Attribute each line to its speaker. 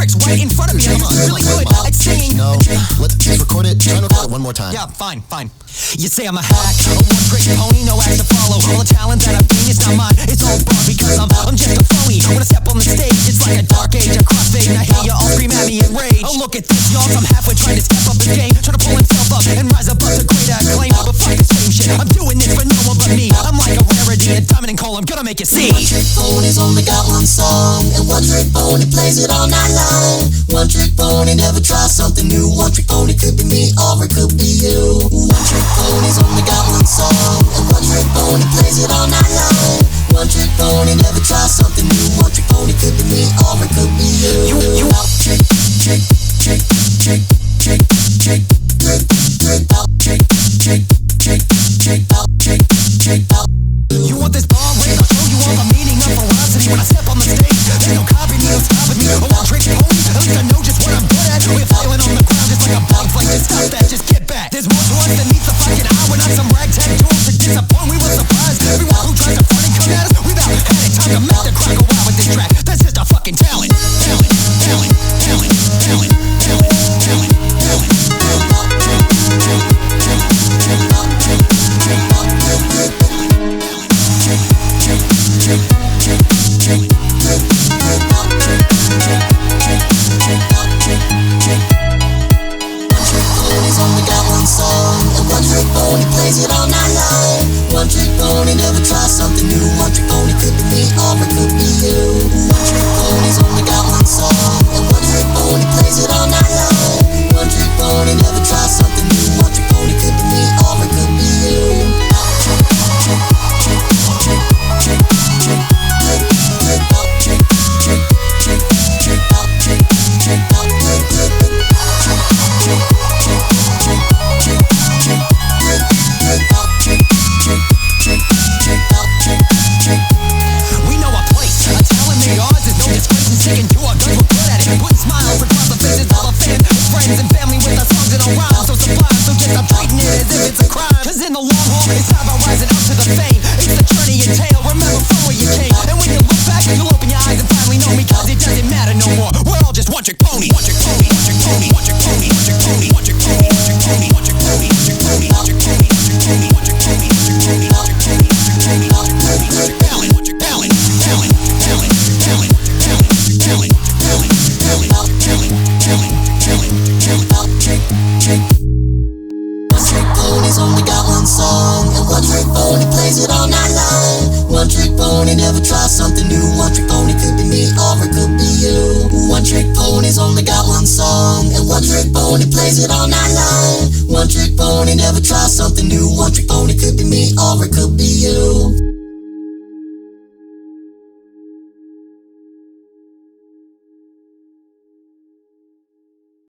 Speaker 1: lyrics right in front of me. I'm really good at singing.
Speaker 2: No, let's record it. Try to record it one more time.
Speaker 1: Yeah, fine. You say I'm a hack, a one-trick pony, no act to follow. All the talent that I've gained is not mine, it's all brought because I'm just a phony. When I step on the stage, it's like a dark age, a crossfade, and I hear you all scream at me in rage. Oh, look at this, y'all, I'm halfway trying to step up his game, trying to pull himself up and rise above to greater acclaim. But fuck the same shit, I'm doing this for no one but me. I'm like a rarity, a diamond and coal, I'm gonna make you see.
Speaker 3: One-trick pony's only got one song, and one-trick pony plays it all night long. One-trick pony never tries something new. One-trick pony could be me or it could be you. One-trick pony's only got one song, and one-trick pony plays it all night long. One-trick pony never tries something new. One-trick pony could be me or it could be you. Trick, trick, trick, trick, trick, trick, trick, trick, trick, trick, trick, trick, trick, trick.
Speaker 1: You want this bomb race? I'll show you all the meaning of ferocity. When I step on the stage, there's no copy me, no stopping me. A one-trick pony, at least I know just what I'm good at. We're falling on the ground just like a bug fight. Just stop that, just get back. There's more to us than meets the fucking eye. We're not some ragtag tools to disappoint. We were surprised. Everyone who tries to front and come at us, we've had it. Time to make the crowd go wild with this track. That's just our fucking talent. Talent, talent, talent, talent, talent, talent, talent, only got one song, and one-trick pony plays it all night long. One-trick pony never tries something new. One-trick pony could be me or it could be you. One-trick pony's only got one song, and one-trick pony plays it all night long. One-trick pony never tries something new. One-trick pony could be me or it could be you. Trick, trick, trick, trick, trick, trick, trick, trick, trick, trick, trick, trick, trick, trick, we know our place. A talent made ours is no disgrace. And sticking to our guns, we're good at it. Putting smiles across the faces of our fans, friends and family with our songs that don't rhyme. So sublime, so just I'm treating it as if it's a crime. Cause in the long haul, it's not about rising up to the fame. It's the journey entail. Remember from where you came. And when you look back, you'll open your eyes and finally know me. Cause it doesn't matter no more. We're all just one-trick pony. One-trick pony, one-trick pony, one-trick pony, one-trick pony, one-trick pony, one-trick pony, one-trick pony, one-trick pony, one-trick pony, one-trick pony, one-trick pony, one-trick pony, one-trick pony, one-trick pony, one-trick pony, one-trick talent, talent, talent, talent, talent, talent, talent, talent, talent, talent, talent, talent, talent, trick, trick. One-trick pony's only got one song, and one-trick pony plays it all night long. One-trick pony never tries something new. One-trick pony could be me or it could be you. One-trick pony's only got one song, and one-trick pony plays it all night long. One-trick pony never tries something new. One-trick pony could be me or it could be